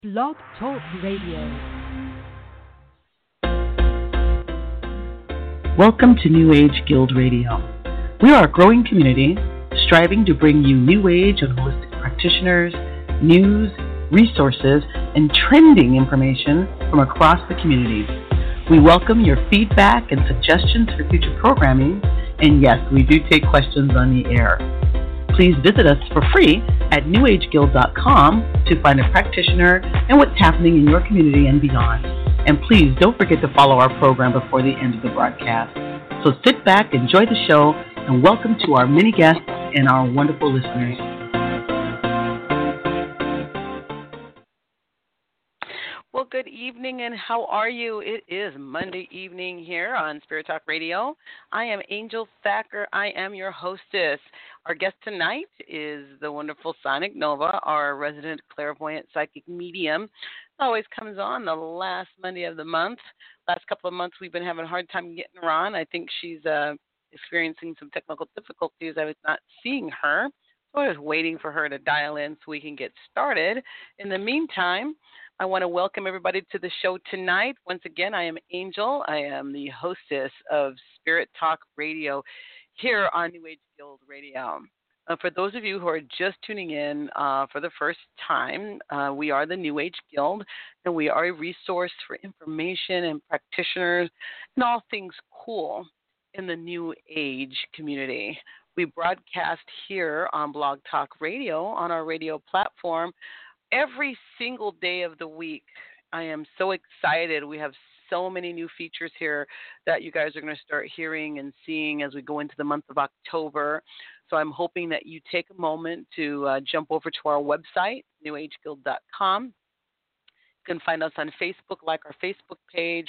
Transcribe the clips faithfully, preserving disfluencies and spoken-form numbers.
Blog Talk Radio. Welcome to New Age Guild Radio. We are a growing community striving to bring you New Age and holistic practitioners, news, resources, and trending information from across the community. We welcome your feedback and suggestions for future programming, and yes, we do take questions on the air. Please visit us for free at new age guild dot com to find a practitioner and what's happening in your community and beyond. And please don't forget to follow our program before the end of the broadcast. So sit back, enjoy the show, and welcome to our many guests and our wonderful listeners. Well, good evening, and how are you? It is Monday evening here on Spirit Talk Radio. I am Angel Thacker. I am your hostess. Our guest tonight is the wonderful Sonic Nova, our resident clairvoyant psychic medium. Always comes on the last Monday of the month. Last couple of months we've been having a hard time getting her on. I think she's uh, experiencing some technical difficulties. I was not seeing her, so I was waiting for her to dial in so we can get started. In the meantime, I want to welcome everybody to the show tonight. Once again, I am Angel. I am the hostess of Spirit Talk Radio here on New Age Guild Radio. Uh, for those of you who are just tuning in uh, for the first time, uh, we are the New Age Guild, and we are a resource for information and practitioners and all things cool in the New Age community. We broadcast here on Blog Talk Radio on our radio platform every single day of the week. I am so excited. We have so many new features here that you guys are going to start hearing and seeing as we go into the month of October. So I'm hoping that you take a moment to uh, jump over to our website, new age guild dot com. You can find us on Facebook, like our Facebook page,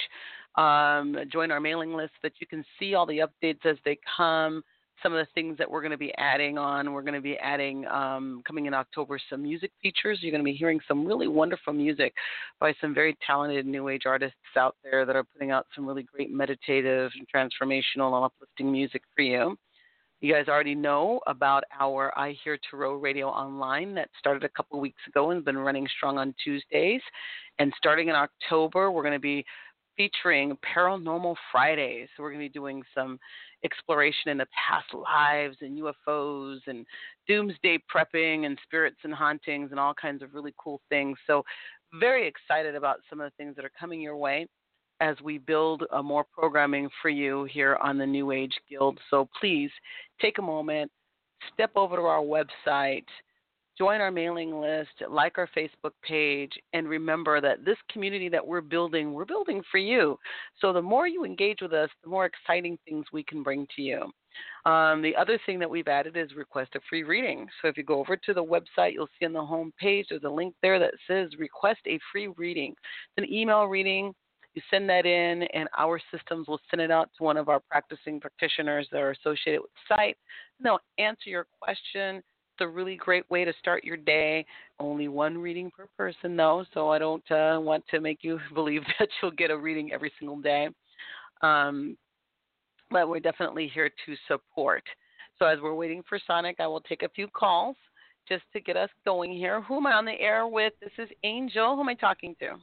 um, join our mailing list so that you can see all the updates as they come. Some of the things that we're going to be adding on, we're going to be adding, um, coming in October, some music features. You're going to be hearing some really wonderful music by some very talented New Age artists out there that are putting out some really great meditative and transformational and uplifting music for you. You guys already know about our I Hear Tarot Radio Online that started a couple weeks ago and has been running strong on Tuesdays. And starting in October, we're going to be featuring Paranormal Fridays. So we're going to be doing some exploration into past lives and U F Os and doomsday prepping and spirits and hauntings and all kinds of really cool things. So very excited about some of the things that are coming your way as we build uh, more programming for you here on the New Age Guild. So please take a moment, step over to our website, join our mailing list, like our Facebook page, and remember that this community that we're building, we're building for you. So the more you engage with us, the more exciting things we can bring to you. Um, the other thing that we've added is request a free reading. So if you go over to the website, you'll see on the home page, there's a link there that says request a free reading. It's an email reading. You send that in, and our systems will send it out to one of our practicing practitioners that are associated with the site, and they'll answer your question. It's a really great way to start your day. Only one reading per person, though, so I don't uh, want to make you believe that you'll get a reading every single day. Um, but we're definitely here to support. So as we're waiting for Sonic, I will take a few calls just to get us going here. Who am I on the air with? This is Angel. Who am I talking to?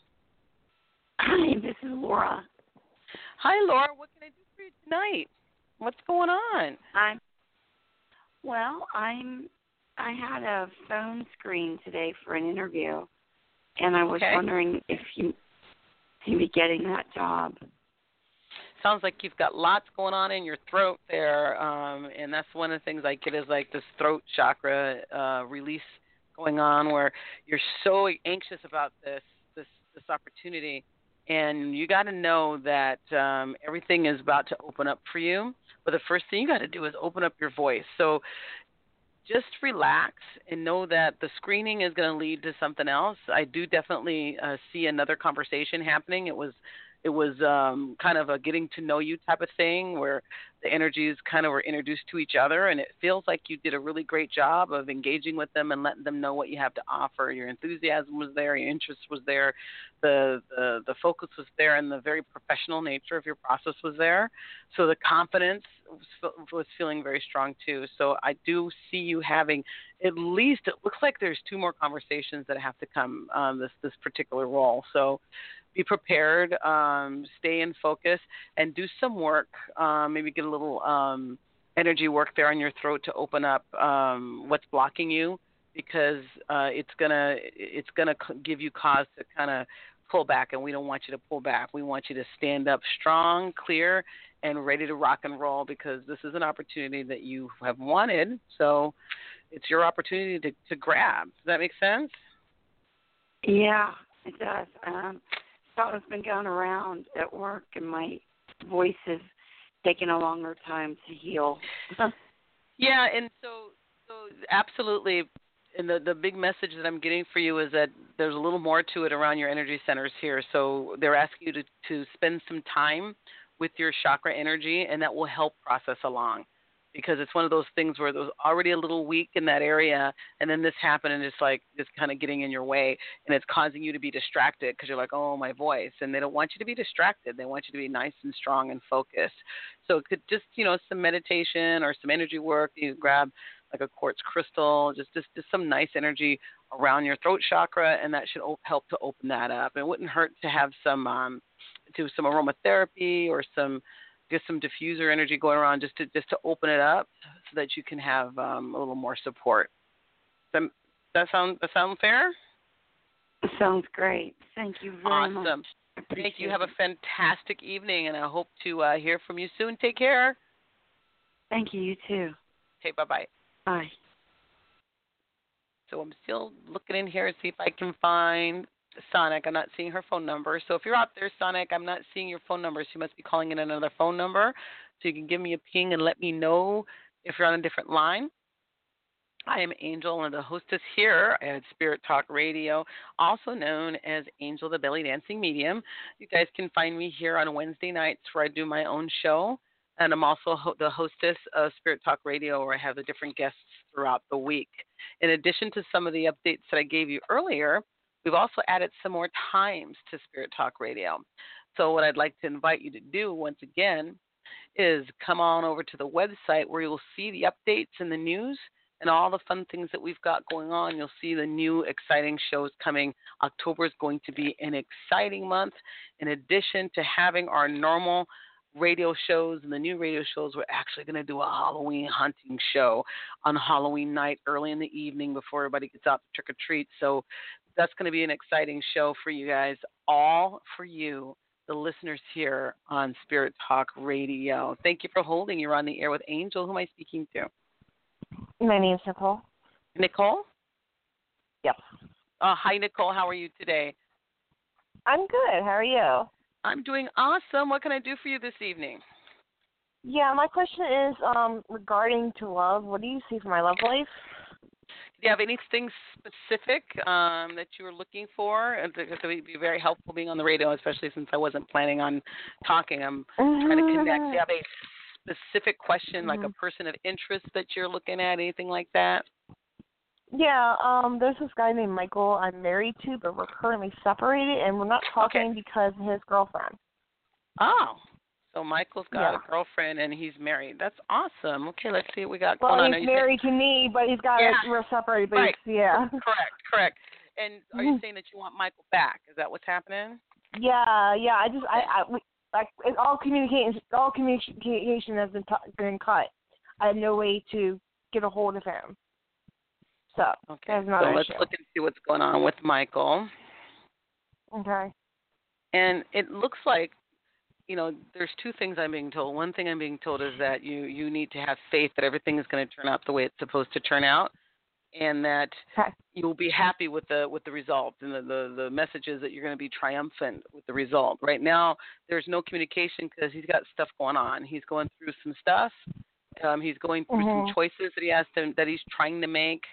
Hi, this is Laura. Hi, Laura. What can I do for you tonight? What's going on? I'm well. I'm. I had a phone screen today for an interview, and I was okay. wondering if you you be getting that job. Sounds like you've got lots going on in your throat there, um, and that's one of the things I get is like this throat chakra uh, release going on, where you're so anxious about this this this opportunity. And you got to know that um, everything is about to open up for you. But the first thing you got to do is open up your voice. So just relax and know that the screening is going to lead to something else. I do definitely uh, see another conversation happening. It was it was um, kind of a getting to know you type of thing where the energies kind of were introduced to each other, and it feels like you did a really great job of engaging with them and letting them know what you have to offer. Your enthusiasm was there, your interest was there, the the, the focus was there, and the very professional nature of your process was there. So the confidence was, was feeling very strong too. So I do see you having at least, it looks like there's two more conversations that have to come on this this particular role. So be prepared, um, stay in focus, and do some work. Um, maybe get a little um, energy work there on your throat to open up um, what's blocking you, because uh, it's gonna it's gonna give you cause to kind of pull back, and we don't want you to pull back. We want you to stand up strong, clear, and ready to rock and roll, because this is an opportunity that you have wanted. So it's your opportunity to, to grab. Does that make sense? Yeah, it does. Um, Something's been going around at work, and my voice is taking a longer time to heal. Yeah, and so so absolutely. And the, the big message that I'm getting for you is that there's a little more to it around your energy centers here. So they're asking you to, to spend some time with your chakra energy, and that will help process along. Because it's one of those things where it was already a little weak in that area, and then this happened, and it's like it's kind of getting in your way, and it's causing you to be distracted because you're like, oh, my voice. And they don't want you to be distracted. They want you to be nice and strong and focused. So it could just, you know, some meditation or some energy work. You grab like a quartz crystal, just, just, just some nice energy around your throat chakra, and that should help to open that up. It wouldn't hurt to have some, um, do some aromatherapy or some, get some diffuser energy going around just to just to open it up so that you can have um, a little more support. Does that, that sound that sound fair? Sounds great. Thank you very much. Awesome. Thank you. Have a fantastic evening, and I hope to uh, hear from you soon. Take care. Thank you. You too. Okay. Bye bye. Bye. So I'm still looking in here to see if I can find Sonic. I'm not seeing her phone number. So if you're out there, Sonic, I'm not seeing your phone number. So you must be calling in another phone number. So you can give me a ping and let me know if you're on a different line. I am Angel, and the hostess here at Spirit Talk Radio, also known as Angel the Belly Dancing Medium. You guys can find me here on Wednesday nights where I do my own show. And I'm also ho- the hostess of Spirit Talk Radio, where I have the different guests throughout the week. In addition to some of the updates that I gave you earlier, we've also added some more times to Spirit Talk Radio. So what I'd like to invite you to do, once again, is come on over to the website where you'll see the updates and the news and all the fun things that we've got going on. You'll see the new exciting shows coming. October is going to be an exciting month. In addition to having our normal radio shows and the new radio shows, we're actually going to do a Halloween hunting show on Halloween night early in the evening before everybody gets out to trick or treat. So that's going to be an exciting show for you guys, all for you, the listeners here on Spirit Talk Radio. Thank you for holding. You're on the air with Angel. Who am I speaking to? My name's Nicole. Nicole? Yep. Uh, hi, Nicole. How are you today? I'm good. How are you? I'm doing awesome. What can I do for you this evening? Yeah, my question is um, regarding to love. What do you see for my love life? Do you have anything specific um, that you were looking for? It would be very helpful being on the radio, especially since I wasn't planning on talking. I'm trying to connect. Do you have a specific question, like a person of interest that you're looking at, anything like that? Yeah, um, there's this guy named Michael I'm married to, but we're currently separated, and we're not talking okay. because of his girlfriend. Oh, so Michael's got yeah. a girlfriend, and he's married. That's awesome. Okay, let's see what we got well, going on. Well, he's married saying... to me, but he's got yeah. a, we're separated, but right. yeah. Correct, correct. And are you saying that you want Michael back? Is that what's happening? Yeah, yeah. I just, I, I we, like, all communication, all communication has been, t- been cut. I have no way to get a hold of him. So, okay. That's not so an let's issue. look and see what's going on with Michael. Okay. And it looks like, you know, there's two things I'm being told. One thing I'm being told is that you, you need to have faith that everything is going to turn out the way it's supposed to turn out, and that okay. you'll be happy with the with the result. And the, the, the message is that you're going to be triumphant with the result. Right now, there's no communication because he's got stuff going on. He's going through some stuff. Um, he's going through mm-hmm. some choices that he has to, that he's trying to make.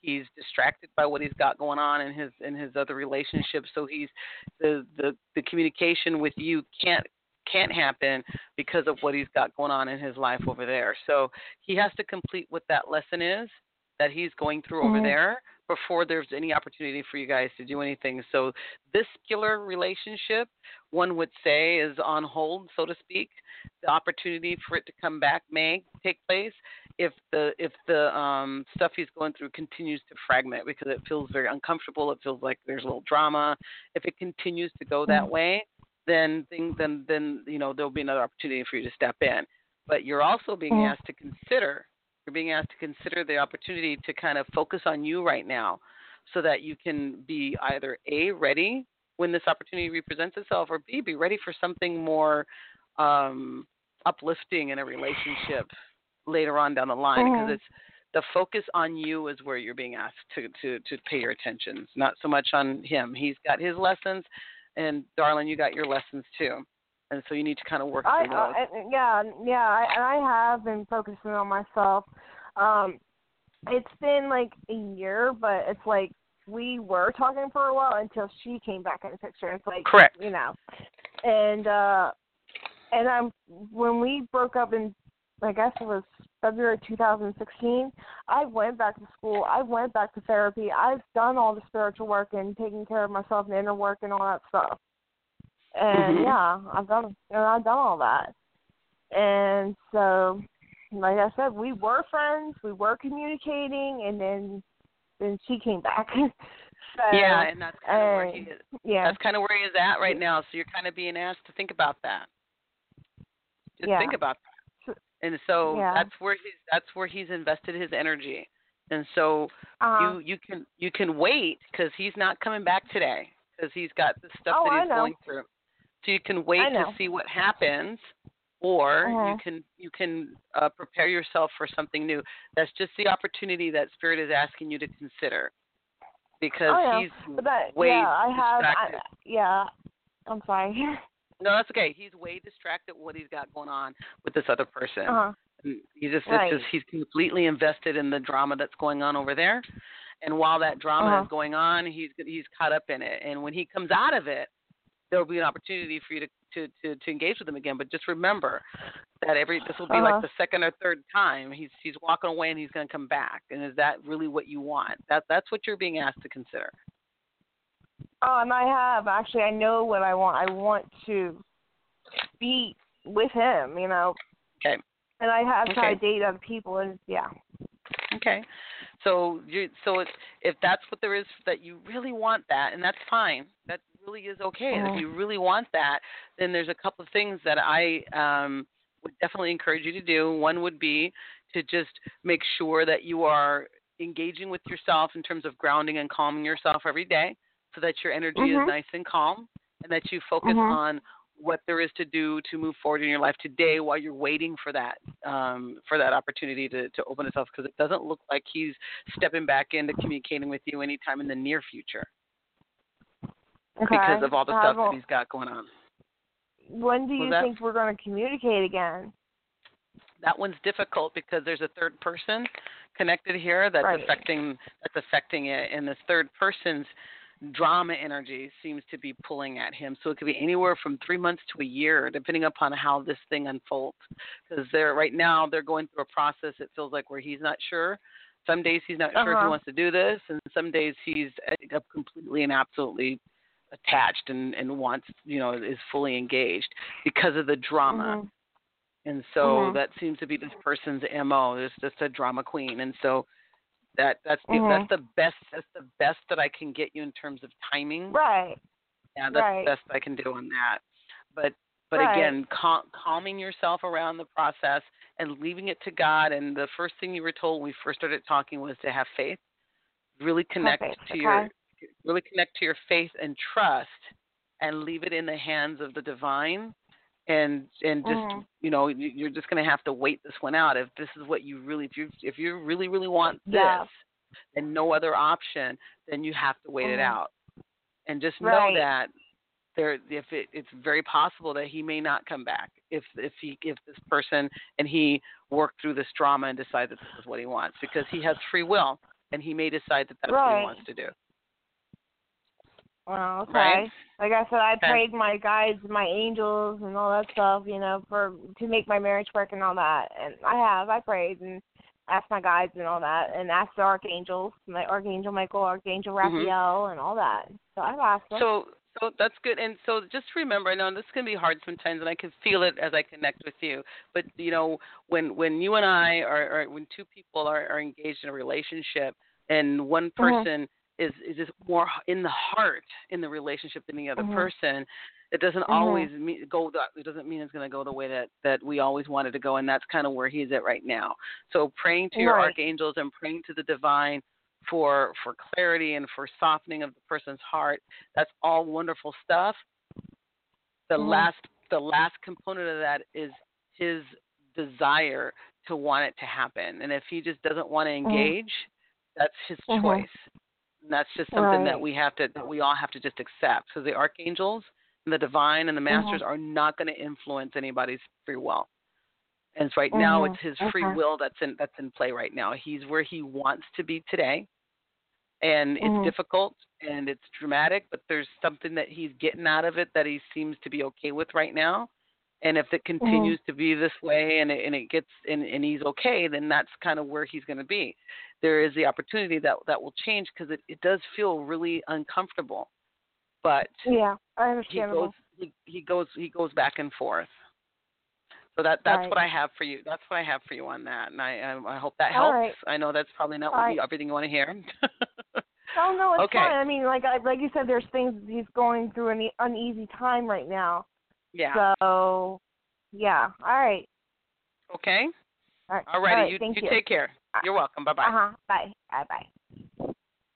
He's distracted by what he's got going on in his in his other relationships. So he's the the, the communication with you can't can't happen because of what he's got going on in his life over there. So he has to complete what that lesson is that he's going through mm-hmm. over there before there's any opportunity for you guys to do anything. So this particular relationship, one would say, is on hold, so to speak. The opportunity for it to come back may take place if the if the um, stuff he's going through continues to fragment, because it feels very uncomfortable. It feels like there's a little drama. If it continues to go that way, then things then then you know there'll be another opportunity for you to step in. But you're also being mm-hmm. asked to consider. You're being asked to consider the opportunity to kind of focus on you right now, so that you can be either A, ready when this opportunity represents itself, or B, be ready for something more um, uplifting in a relationship later on down the line. Mm-hmm. Because it's the focus on you is where you're being asked to, to, to pay your attention. It's not so much on him. He's got his lessons, and darling, you got your lessons too. And so you need to kind of work through I, those. I, yeah, yeah, I, and I have been focusing on myself. Um, it's been like a year, but it's like we were talking for a while until she came back in the picture. It's like, correct, you know, and uh, and I'm when we broke up in, I guess it was February two thousand sixteen. I went back to school. I went back to therapy. I've done all the spiritual work and taking care of myself and inner work and all that stuff. And mm-hmm. yeah, I've done, and I've done all that. And so, like I said, we were friends, we were communicating, and then then she came back. so, yeah, and that's kind of where he is. Yeah, that's kind of where he is at right now. So you're kind of being asked to think about that. Just yeah. think about that. And so yeah. that's where he's that's where he's invested his energy. And so uh-huh. you you can you can wait, because he's not coming back today, because he's got the stuff oh, that he's I know. going through. So you can wait to see what happens, or uh-huh. you can you can uh, prepare yourself for something new. That's just the opportunity that Spirit is asking you to consider, because oh, he's but that, way yeah, I have, distracted. I, yeah, I'm sorry. No, that's okay. He's way distracted with what he's got going on with this other person. Uh-huh. He just, right. it's just he's completely invested in the drama that's going on over there, and while that drama uh-huh. is going on, he's he's caught up in it. And when he comes out of it, there will be an opportunity for you to, to, to, to engage with him again. But just remember that every this will be uh-huh. like the second or third time he's he's walking away and he's going to come back. And is that really what you want? That that's what you're being asked to consider. Oh, and I have actually. I know what I want. I want to be with him. You know. Okay. And I have okay. tried to date other people, and yeah. Okay. So you so if if that's what there is, that you really want that, and that's fine. That really is okay. Uh-huh. And if you really want that, then there's a couple of things that I um, would definitely encourage you to do. One would be to just make sure that you are engaging with yourself in terms of grounding and calming yourself every day, so that your energy uh-huh. is nice and calm, and that you focus uh-huh. on what there is to do to move forward in your life today while you're waiting for that um, for that opportunity to, to open itself, because it doesn't look like he's stepping back into communicating with you anytime in the near future, okay. because of all the How stuff about, that he's got going on. When do you that, think we're going to communicate again? That one's difficult because there's a third person connected here that's right. affecting that's affecting it, and this third person's drama energy seems to be pulling at him. So it could be anywhere from three months to a year, depending upon how this thing unfolds. Because they're right now they're going through a process, it feels like, where he's not sure. Some days he's not uh-huh. sure if he wants to do this, and some days he's completely and absolutely attached and, and wants, you know, is fully engaged because of the drama. Uh-huh. And so uh-huh. that seems to be this person's M O. It's just a drama queen. And so That that's the, mm-hmm. that's the best that's the best that I can get you in terms of timing. Right. Yeah, that's right. the best I can do on that. But but right. again, cal- calming yourself around the process and leaving it to God. And the first thing you were told when we first started talking was to have faith. Really connect Perfect. to okay. your really connect to your faith and trust, and leave it in the hands of the divine. And and just mm-hmm. you know, you're just going to have to wait this one out. If this is what you really, if you if you really really want this, yeah. and no other option, then you have to wait mm-hmm. it out. And just right. know that there, if it, it's very possible that he may not come back. If if he if this person and he work through this drama and decide that this is what he wants, because he has free will and he may decide that that's right. what he wants to do. Well, okay. Right? Like I said, I Okay. prayed my guides, my angels, and all that stuff, you know, for to make my marriage work and all that. And I have. I prayed and asked my guides and all that, and asked the archangels, my Archangel Michael, Archangel Raphael, Mm-hmm. and all that. So I've asked them. So, so that's good. And so just remember, I know this can be hard sometimes, and I can feel it as I connect with you. But you know, when when you and I are, are when two people are, are engaged in a relationship, and one person mm-hmm. is is just more in the heart in the relationship than the other mm-hmm. person, it doesn't mm-hmm. always mean, go. It doesn't mean it's going to go the way that, that we always wanted to go, and that's kind of where he's at right now. So praying to your right. archangels and praying to the divine for for clarity and for softening of the person's heart. That's all wonderful stuff. The mm-hmm. last the last component of that is his desire to want it to happen. And if he just doesn't want to engage, mm-hmm. that's his mm-hmm. choice. And that's just something right. that we have to that we all have to just accept. So the archangels and the divine and the masters mm-hmm. are not going to influence anybody's free will. And so right mm-hmm. now it's his free okay. will that's in that's in play right now. He's where he wants to be today. And it's mm-hmm. difficult and it's dramatic, but there's something that he's getting out of it that he seems to be okay with right now. And if it continues mm-hmm. to be this way and it, and it gets and, and he's okay, then that's kind of where he's going to be. There is the opportunity that that will change because it, it does feel really uncomfortable. But yeah, I he understand. goes he, he goes he goes back and forth. So that that's right. what I have for you. That's what I have for you on that, and I I, I hope that helps. Right. I know that's probably not what right. you, everything you want to hear. Oh no, it's okay. fine. I mean, like I, like you said, there's things he's going through an uneasy time right now. Yeah. So, yeah. All right. Okay. All right. All righty. All right. You, Thank you, you take care. You're welcome. Bye bye. Uh huh. Bye. Bye bye.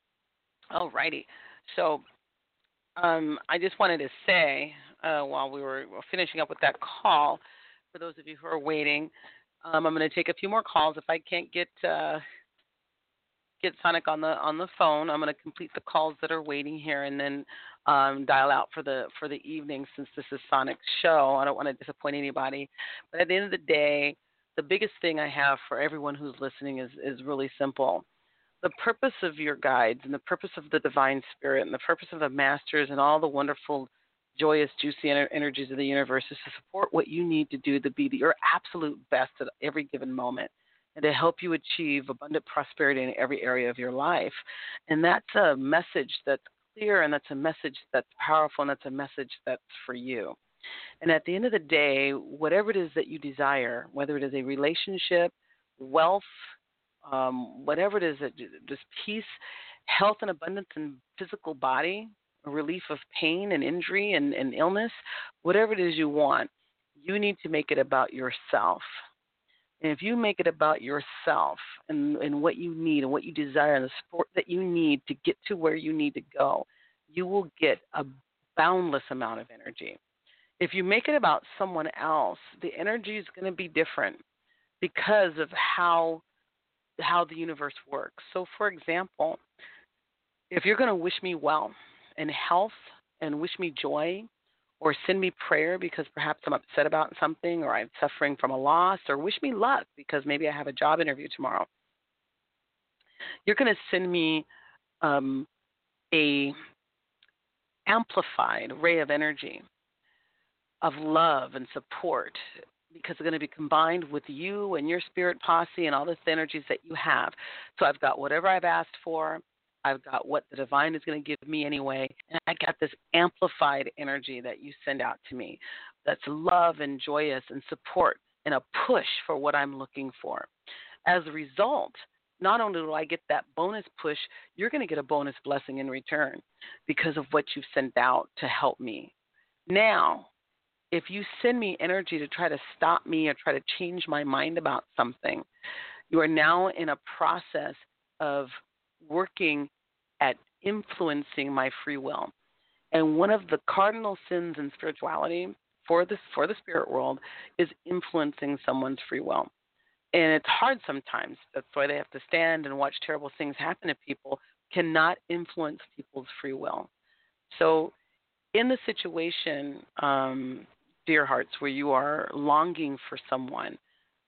All righty. So, um, I just wanted to say uh, while we were finishing up with that call, for those of you who are waiting, um, I'm going to take a few more calls. If I can't get uh, get Sonic on the on the phone, I'm going to complete the calls that are waiting here, and then um, dial out for the for the evening since this is Sonic's show. I don't want to disappoint anybody, but at the end of the day, the biggest thing I have for everyone who's listening is is really simple. The purpose of your guides and the purpose of the divine spirit and the purpose of the masters and all the wonderful, joyous, juicy ener- energies of the universe is to support what you need to do to be the, your absolute best at every given moment and to help you achieve abundant prosperity in every area of your life. And that's a message that's clear, and that's a message that's powerful, and that's a message that's for you. And at the end of the day, whatever it is that you desire, whether it is a relationship, wealth, um, whatever it is, that just peace, health and abundance in physical body, a relief of pain and injury and, and illness, whatever it is you want, you need to make it about yourself. And if you make it about yourself and, and what you need and what you desire and the support that you need to get to where you need to go, you will get a boundless amount of energy. If you make it about someone else, the energy is going to be different because of how how the universe works. So, for example, if you're going to wish me well and health and wish me joy or send me prayer because perhaps I'm upset about something or I'm suffering from a loss, or wish me luck because maybe I have a job interview tomorrow, you're going to send me um, a amplified ray of energy of love and support, because they're going to be combined with you and your spirit posse and all the energies that you have. So I've got whatever I've asked for. I've got what the divine is going to give me anyway. And I got this amplified energy that you send out to me that's love and joyous and support and a push for what I'm looking for. As a result, not only do I get that bonus push, you're going to get a bonus blessing in return because of what you've sent out to help me. Now, if you send me energy to try to stop me or try to change my mind about something, you are now in a process of working at influencing my free will. And one of the cardinal sins in spirituality for the, for the spirit world is influencing someone's free will. And it's hard sometimes. That's why they have to stand and watch terrible things happen to people, cannot influence people's free will. So in the situation, um, dear hearts, where you are longing for someone,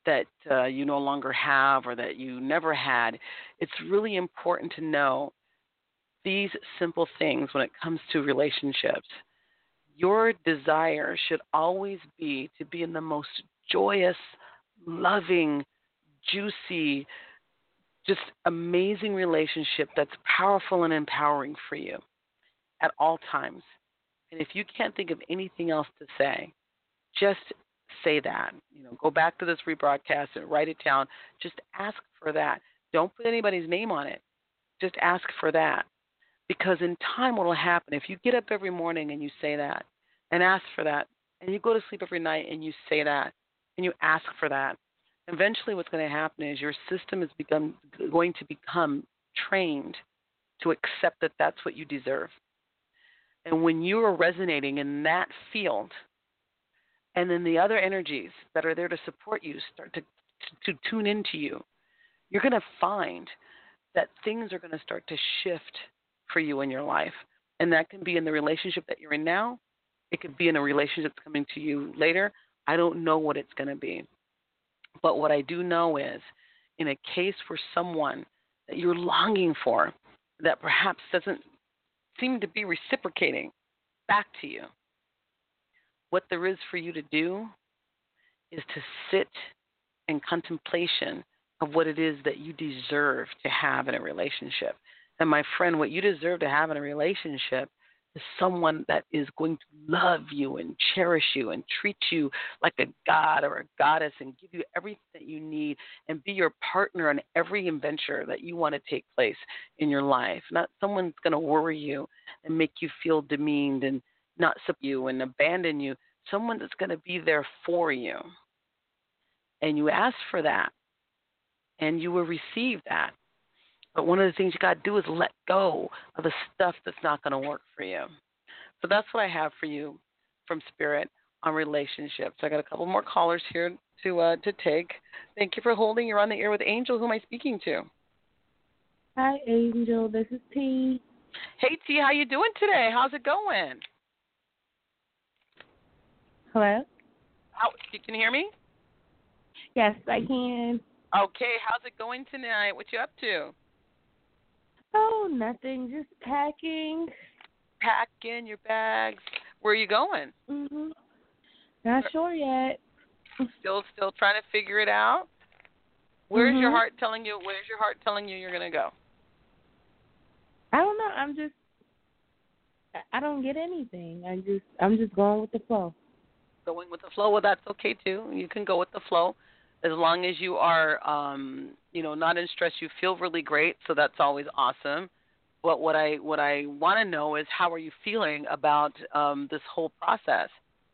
that uh, you no longer have or that you never had, it's really important to know these simple things when it comes to relationships. Your desire should always be to be in the most joyous, loving, juicy, just amazing relationship that's powerful and empowering for you at all times. And if you can't think of anything else to say, just say that. You know, go back to this rebroadcast and write it down. Just ask for that. Don't put anybody's name on it. Just ask for that. Because in time, what will happen, if you get up every morning and you say that and ask for that, and you go to sleep every night and you say that and you ask for that, eventually what's going to happen is your system is become, going to become trained to accept that that's what you deserve. And when you are resonating in that field, and then the other energies that are there to support you start to, to, to tune into you, you're going to find that things are going to start to shift for you in your life. And that can be in the relationship that you're in now. It could be in a relationship that's coming to you later. I don't know what it's going to be. But what I do know is, in a case for someone that you're longing for that perhaps doesn't seem to be reciprocating back to you, what there is for you to do is to sit in contemplation of what it is that you deserve to have in a relationship. And my friend, what you deserve to have in a relationship is someone that is going to love you and cherish you and treat you like a god or a goddess and give you everything that you need and be your partner in every adventure that you want to take place in your life. Not someone that's going to worry you and make you feel demeaned and not support you and abandon you. Someone that's going to be there for you. And you ask for that, and you will receive that. But one of the things you got to do is let go of the stuff that's not going to work for you. So that's what I have for you from Spirit on relationships. I got a couple more callers here to uh, to take. Thank you for holding. You're on the air with Angel. Who am I speaking to? Hi, Angel. This is T. Hey, T. How you doing today? How's it going? Hello? How, you can hear me? Yes, I can. Okay. How's it going tonight? What you up to? Oh, nothing. Just packing. Packing your bags. Where are you going? Mhm. Not sure yet. Still, still trying to figure it out. Where's mm-hmm. your heart telling you? Where's your heart telling you you're gonna go? I don't know. I'm just. I don't get anything. I just. I'm just going with the flow. Going with the flow. Well, that's okay too. You can go with the flow, as long as you are, um, you know, not in stress. You feel really great, so that's always awesome. But what I what I want to know is, how are you feeling about um, this whole process?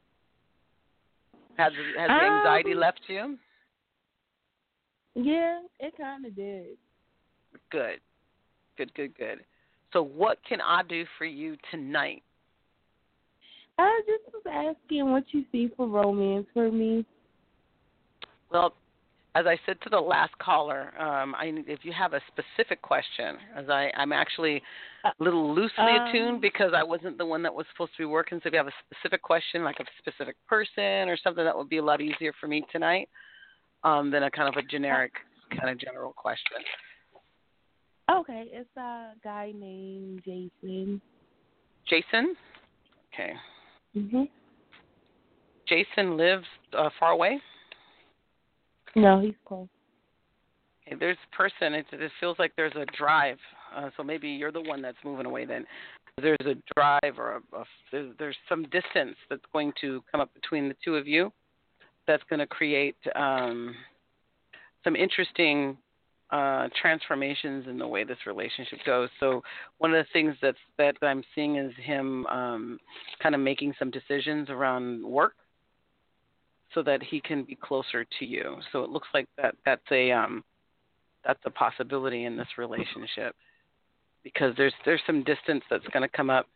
Has has the anxiety um, left you? Yeah, it kind of did. Good, good, good, good. So what can I do for you tonight? I just was asking what you see for romance for me. Well, as I said to the last caller, um, I, if you have a specific question, as I, I'm actually a little loosely um, attuned because I wasn't the one that was supposed to be working. So if you have a specific question, like a specific person or something, that would be a lot easier for me tonight um, than a kind of a generic, kind of general question. Okay, it's a guy named Jason. Jason? Okay. Mhm. Jason lives uh, far away? No, he's close. Okay, there's a person. It, it feels like there's a drive. Uh, so maybe you're the one that's moving away then. There's a drive or a, a, there's, there's some distance that's going to come up between the two of you that's going to create um, some interesting uh, transformations in the way this relationship goes. So one of the things that's, that I'm seeing is him um, kind of making some decisions around work so that he can be closer to you. So it looks like that that's a um, that's a possibility in this relationship because there's there's some distance that's going to come up.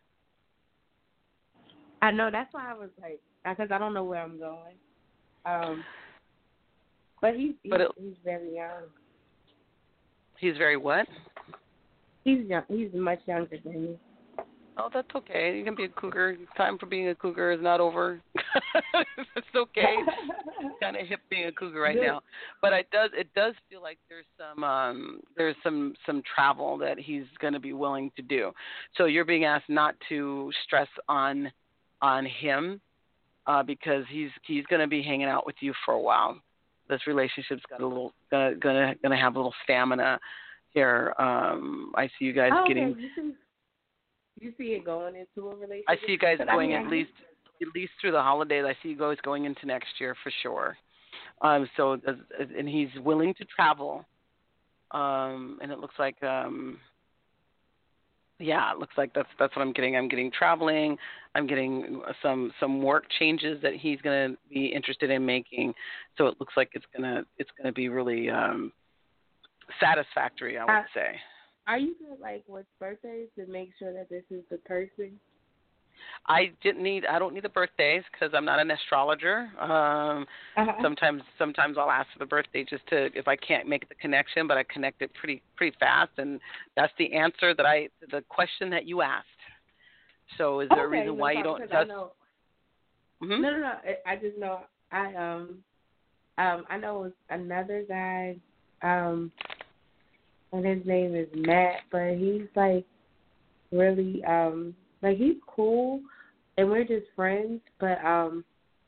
I know, that's why I was like, because I don't know where I'm going. Um, but he's he's, but it, he's very young. He's very what? He's young. He's much younger than me. Oh, that's okay. You can be a cougar. Time for being a cougar is not over. It's okay. Kind of hip being a cougar right now, but it does it does feel like there's some um, there's some some travel that he's going to be willing to do. So you're being asked not to stress on on him uh, because he's he's going to be hanging out with you for a while. This relationship's got a little gonna gonna gonna have a little stamina here. Um, I see you guys oh, getting. Okay. You, see, you see it going into a relationship. I see you guys but going I mean, at least at least through the holidays. I see you guys going into next year for sure. Um, so and he's willing to travel. Um, and it looks like um, yeah, it looks like that's that's what I'm getting. I'm getting traveling. I'm getting some some work changes that he's going to be interested in making. So it looks like it's gonna it's gonna be really um, satisfactory, I would uh, say. Are you good, like, with birthdays to make sure that this is the person? I didn't need. I don't need the birthdays because I'm not an astrologer. Um, uh-huh. Sometimes, sometimes I'll ask for the birthday just to if I can't make the connection, but I connect it pretty, pretty fast, and that's the answer that I, the question that you asked. So, is there okay, a reason no why problem, you don't? I Just... know, mm-hmm. No, no, no. I just know I um um I know another guy um and his name is Matt, but he's like really um. Like, he's cool, and we're just friends, but um,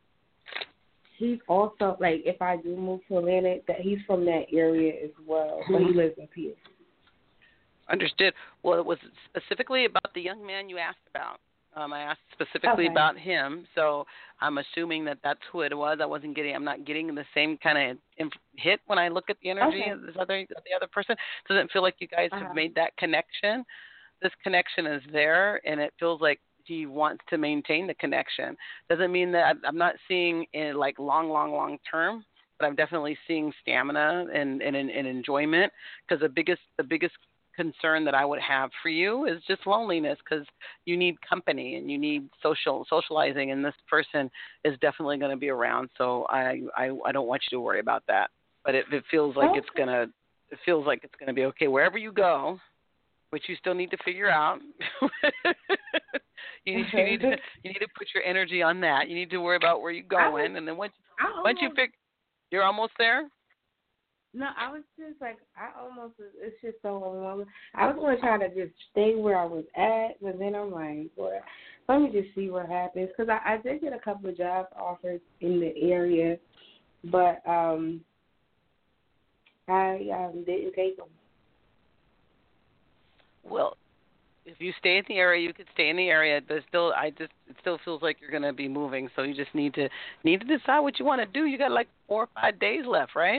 he's also, like, if I do move to Atlanta, that he's from that area as well, but he lives up here. Understood. Well, it was specifically about the young man you asked about. Um, I asked specifically okay. about him, so I'm assuming that that's who it was. I wasn't getting, I'm not getting the same kind of inf- hit when I look at the energy okay. of this other, the other person. Doesn't feel like you guys uh-huh. have made that connection. This connection is there, and it feels like he wants to maintain the connection. Doesn't mean that I'm not seeing in like long, long, long term, but I'm definitely seeing stamina and and, and enjoyment. Because the biggest the biggest concern that I would have for you is just loneliness, because you need company and you need social socializing, and this person is definitely going to be around. So I, I I don't want you to worry about that. But it, it feels like okay. it's gonna it feels like it's gonna be okay wherever you go. Which you still need to figure out. you, need, you need to you need to put your energy on that. You need to worry about where you're going, was, and then once I once you figure, you're almost there. No, I was just like I almost it's just so overwhelming. I was going to try to just stay where I was at, but then I'm like, well, let me just see what happens, because I, I did get a couple of job offers in the area, but um, I um, didn't take them. Well, if you stay in the area, you could stay in the area, but still, I just it still feels like you're going to be moving. So you just need to need to decide what you want to do. You got like four or five days left, right?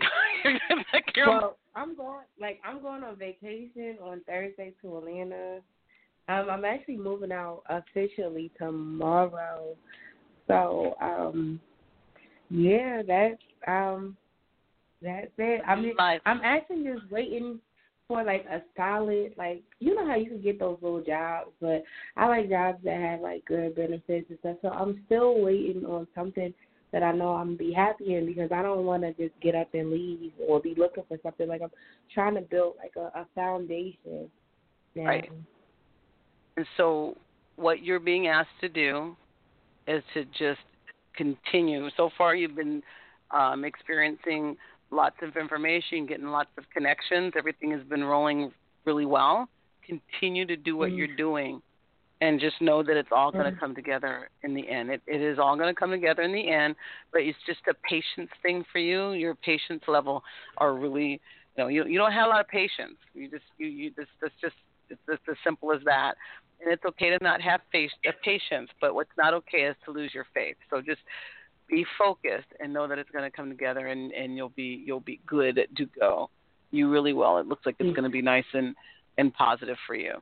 Well, I'm going like I'm going on vacation on Thursday to Atlanta. Um, I'm actually moving out officially tomorrow. So um, yeah, that's um, that's it. I mean, I'm actually just waiting for like a solid, like, you know how you can get those little jobs, but I like jobs that have like good benefits and stuff. So I'm still waiting on something that I know I'm gonna be happy in, because I don't want to just get up and leave or be looking for something. Like, I'm trying to build like a, a foundation now. Right. And so what you're being asked to do is to just continue. So far you've been um, experiencing lots of information, getting lots of connections. Everything has been rolling really well. Continue to do what mm. you're doing, and just know that it's all going to come together in the end. It, it is all going to come together in the end, but it's just a patience thing for you. Your patience level are really, you know, you you don't have a lot of patience. You just you you this that's just it's just as simple as that. And it's okay to not have faith, uh, patience, but what's not okay is to lose your faith. So just be focused and know that it's going to come together, and, and you'll be you'll be good to go. You really will. It looks like it's going to be nice and, and positive for you.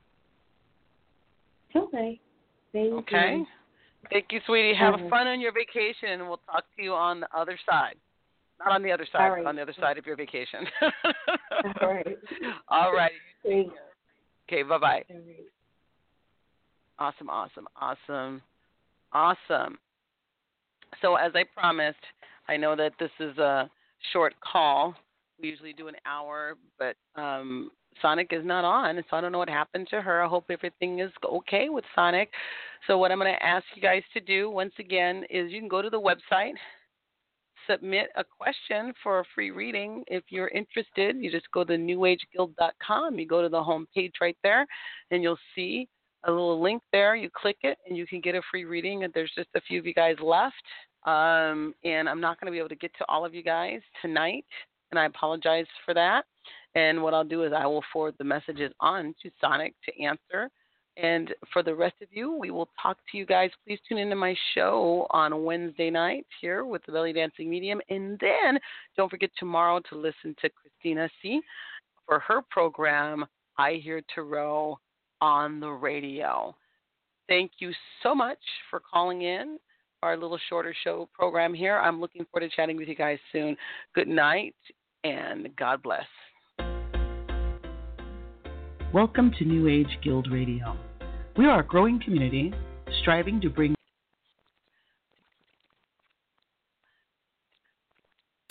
Okay. Thank okay. you. Thank you, sweetie. Have uh-huh. fun on your vacation, and we'll talk to you on the other side. Not on the other side, right. but on the other side of your vacation. All right. All right. Thank you. Okay, bye-bye. All right. Awesome, awesome, awesome, awesome. So as I promised, I know that this is a short call. We usually do an hour, but um, Sonic is not on, so I don't know what happened to her. I hope everything is okay with Sonic. So what I'm going to ask you guys to do, once again, is you can go to the website, submit a question for a free reading. If you're interested, you just go to new age guild dot com. You go to the home page right there, and you'll see a little link there. You click it, and you can get a free reading. And there's just a few of you guys left. Um, and I'm not going to be able to get to all of you guys tonight, and I apologize for that. And what I'll do is I will forward the messages on to Sonic to answer. And for the rest of you, we will talk to you guys. Please tune into my show on Wednesday night here with the Belly Dancing Medium. And then don't forget tomorrow to listen to Christina C. for her program, I Hear Tarot on the Radio. Thank you so much for calling in our little shorter show program here. I'm looking forward to chatting with you guys soon. Good night, and God bless. Welcome to New Age Guild Radio. We are a growing community striving to bring